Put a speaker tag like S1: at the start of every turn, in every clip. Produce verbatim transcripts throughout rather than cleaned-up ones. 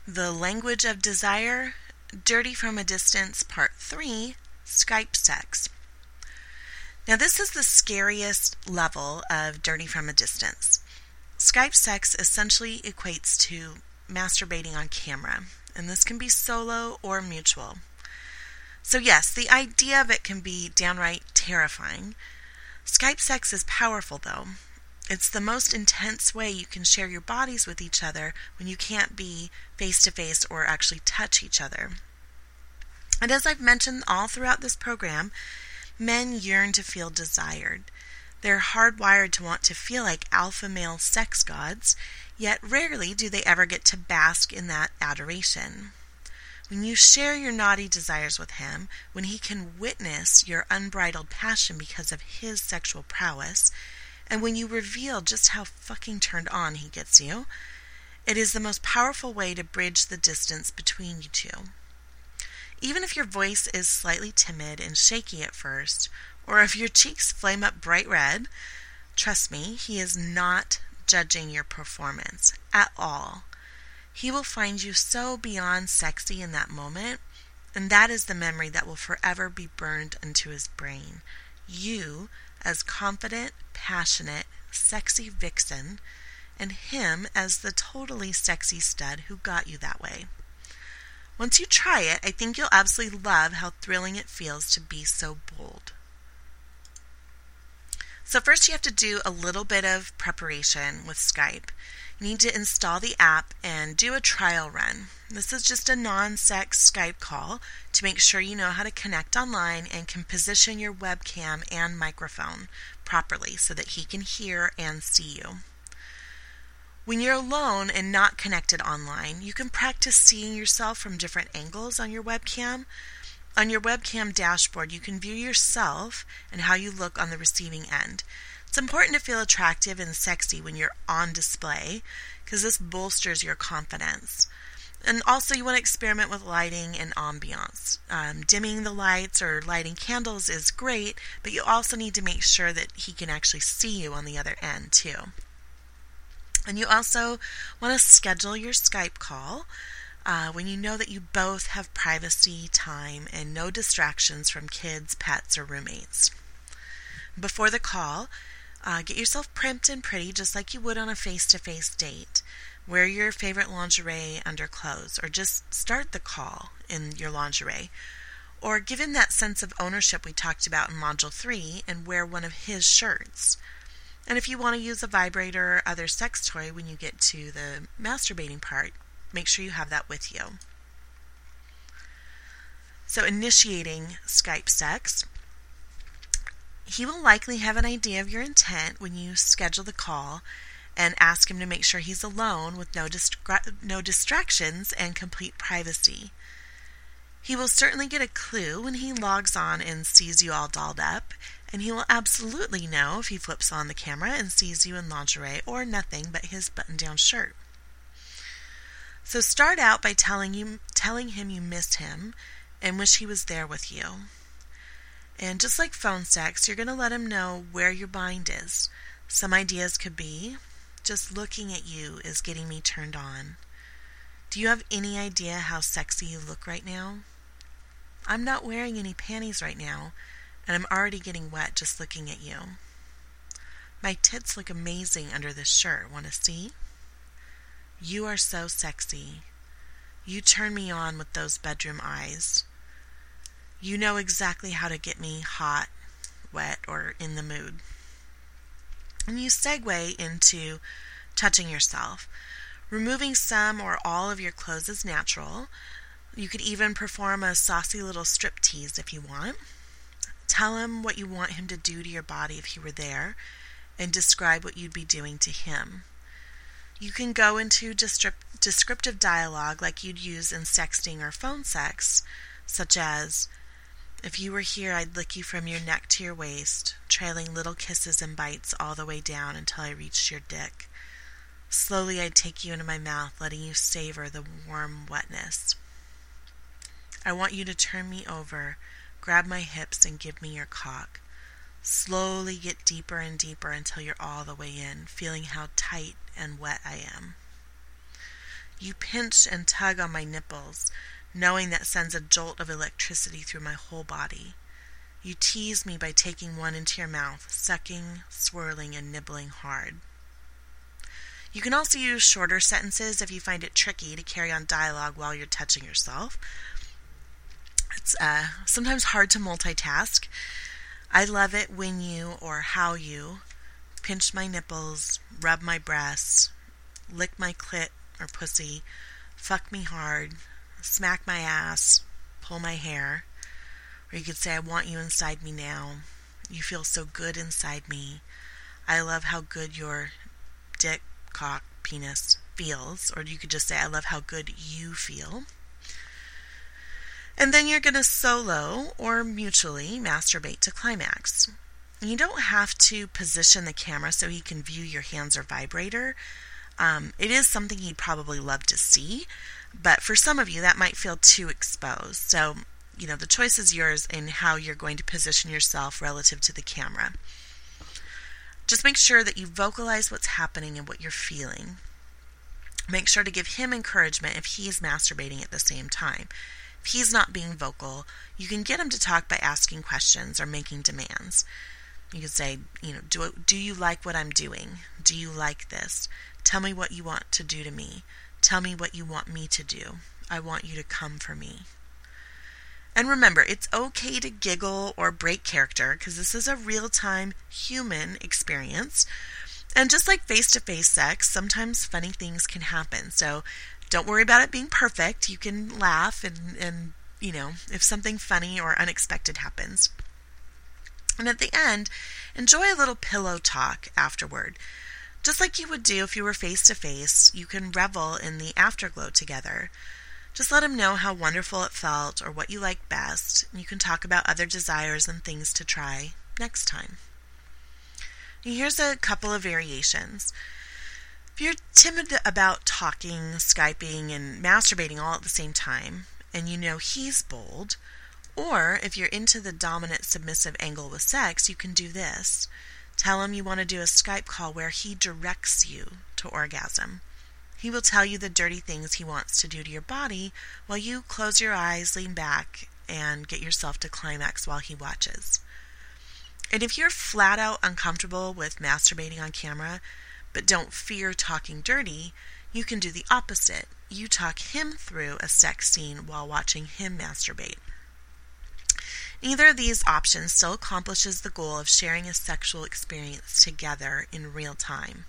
S1: The Language of Desire, Dirty from a Distance, Part three, Skype Sex. Now this is the scariest level of dirty from a distance. Skype sex essentially equates to masturbating on camera, and this can be solo or mutual. So yes, the idea of it can be downright terrifying. Skype sex is powerful though. It's the most intense way you can share your bodies with each other when you can't be face-to-face or actually touch each other. And as I've mentioned all throughout this program, men yearn to feel desired. They're hardwired to want to feel like alpha male sex gods, yet rarely do they ever get to bask in that adoration. When you share your naughty desires with him, when he can witness your unbridled passion because of his sexual prowess, and when you reveal just how fucking turned on he gets you, it is the most powerful way to bridge the distance between you two. Even if your voice is slightly timid and shaky at first, or if your cheeks flame up bright red, trust me, he is not judging your performance at all. He will find you so beyond sexy in that moment, and that is the memory that will forever be burned into his brain. You as confident, passionate, sexy vixen, and him as the totally sexy stud who got you that way. Once you try it, I think you'll absolutely love how thrilling it feels to be so bold. So first you have to do a little bit of preparation with Skype. You need to install the app and do a trial run. This is just a non-sex Skype call to make sure you know how to connect online and can position your webcam and microphone properly so that he can hear and see you. When you're alone and not connected online, you can practice seeing yourself from different angles on your webcam. On your webcam dashboard, you can view yourself and how you look on the receiving end. It's important to feel attractive and sexy when you're on display because this bolsters your confidence. And also you want to experiment with lighting and ambiance. Um, dimming the lights or lighting candles is great, but you also need to make sure that he can actually see you on the other end too. And you also want to schedule your Skype call uh, when you know that you both have privacy, time, and no distractions from kids, pets, or roommates. Before the call, uh, get yourself primped and pretty just like you would on a face-to-face date. Wear your favorite lingerie under clothes, or just start the call in your lingerie. Or give him that sense of ownership we talked about in Module three and wear one of his shirts. And if you want to use a vibrator or other sex toy when you get to the masturbating part, make sure you have that with you. So initiating Skype sex. He will likely have an idea of your intent when you schedule the call and ask him to make sure he's alone with no distra- no distractions and complete privacy. He will certainly get a clue when he logs on and sees you all dolled up, and he will absolutely know if he flips on the camera and sees you in lingerie or nothing but his button-down shirt. So start out by telling you, telling him you miss him and wish he was there with you. And just like phone sex, you're going to let him know where your bind is. Some ideas could be, just looking at you is getting me turned on. Do you have any idea how sexy you look right now? I'm not wearing any panties right now, and I'm already getting wet just looking at you. My tits look amazing under this shirt. Want to see? You are so sexy. You turn me on with those bedroom eyes. You know exactly how to get me hot, wet, or in the mood. And you segue into touching yourself. Removing some or all of your clothes is natural. You could even perform a saucy little striptease if you want. Tell him what you want him to do to your body if he were there, and describe what you'd be doing to him. You can go into descrip- descriptive dialogue like you'd use in sexting or phone sex, such as, if you were here, I'd lick you from your neck to your waist, trailing little kisses and bites all the way down until I reached your dick. Slowly I'd take you into my mouth, letting you savor the warm wetness. I want you to turn me over, grab my hips, and give me your cock. Slowly get deeper and deeper until you're all the way in, feeling how tight and wet I am. You pinch and tug on my nipples, knowing that sends a jolt of electricity through my whole body. You tease me by taking one into your mouth, sucking, swirling, and nibbling hard. You can also use shorter sentences if you find it tricky to carry on dialogue while you're touching yourself. It's uh, sometimes hard to multitask. I love it when you, or how you, pinch my nipples, rub my breasts, lick my clit or pussy, fuck me hard, smack my ass, pull my hair. Or you could say, I want you inside me now. You feel so good inside me. I love how good your dick, cock, penis feels. Or you could just say, I love how good you feel. And then you're going to solo or mutually masturbate to climax. You don't have to position the camera so he can view your hands or vibrator. Um, it is something he'd probably love to see, but for some of you that might feel too exposed. So, you know, the choice is yours in how you're going to position yourself relative to the camera. Just make sure that you vocalize what's happening and what you're feeling. Make sure to give him encouragement if he's masturbating at the same time. If he's not being vocal, you can get him to talk by asking questions or making demands. You can say, you know, do, do you like what I'm doing? Do you like this? Tell me what you want to do to me. Tell me what you want me to do. I want you to come for me. And remember, it's okay to giggle or break character because this is a real-time human experience. And just like face-to-face sex, sometimes funny things can happen. So don't worry about it being perfect. You can laugh and, and, you know, if something funny or unexpected happens. And at the end, enjoy a little pillow talk afterward. Just like you would do if you were face-to-face, you can revel in the afterglow together. Just let him know how wonderful it felt or what you like best. You can talk about other desires and things to try next time. And here's a couple of variations. If you're timid about talking, Skyping, and masturbating all at the same time, and you know he's bold, or if you're into the dominant submissive angle with sex, you can do this. Tell him you want to do a Skype call where he directs you to orgasm. He will tell you the dirty things he wants to do to your body while you close your eyes, lean back, and get yourself to climax while he watches. And if you're flat out uncomfortable with masturbating on camera, but don't fear talking dirty, you can do the opposite. You talk him through a sex scene while watching him masturbate. Neither of these options still accomplishes the goal of sharing a sexual experience together in real time.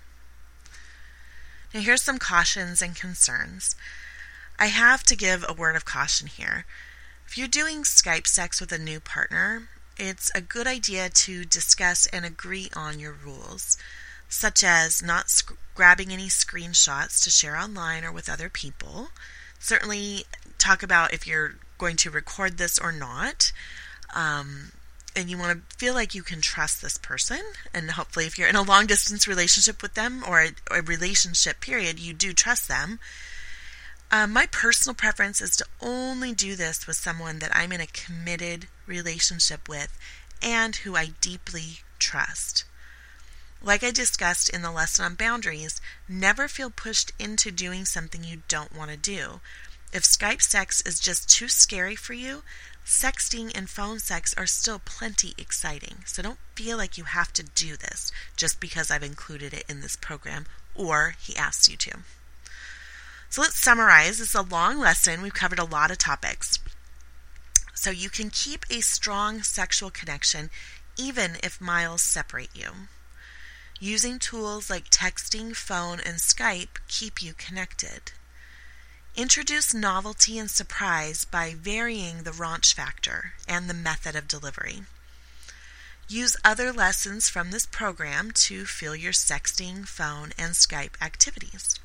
S1: Now here's some cautions and concerns. I have to give a word of caution here. If you're doing Skype sex with a new partner, it's a good idea to discuss and agree on your rules, such as not sc- grabbing any screenshots to share online or with other people. Certainly talk about if you're going to record this or not. Um, and you want to feel like you can trust this person. And hopefully if you're in a long distance relationship with them or a, a relationship period, you do trust them. Um, my personal preference is to only do this with someone that I'm in a committed relationship with and who I deeply trust. Like I discussed in the lesson on boundaries, never feel pushed into doing something you don't want to do. If Skype sex is just too scary for you, sexting and phone sex are still plenty exciting. So don't feel like you have to do this just because I've included it in this program or he asks you to. So let's summarize. This is a long lesson. We've covered a lot of topics. So you can keep a strong sexual connection even if miles separate you. Using tools like texting, phone, and Skype keep you connected. Introduce novelty and surprise by varying the raunch factor and the method of delivery. Use other lessons from this program to fill your sexting, phone, and Skype activities.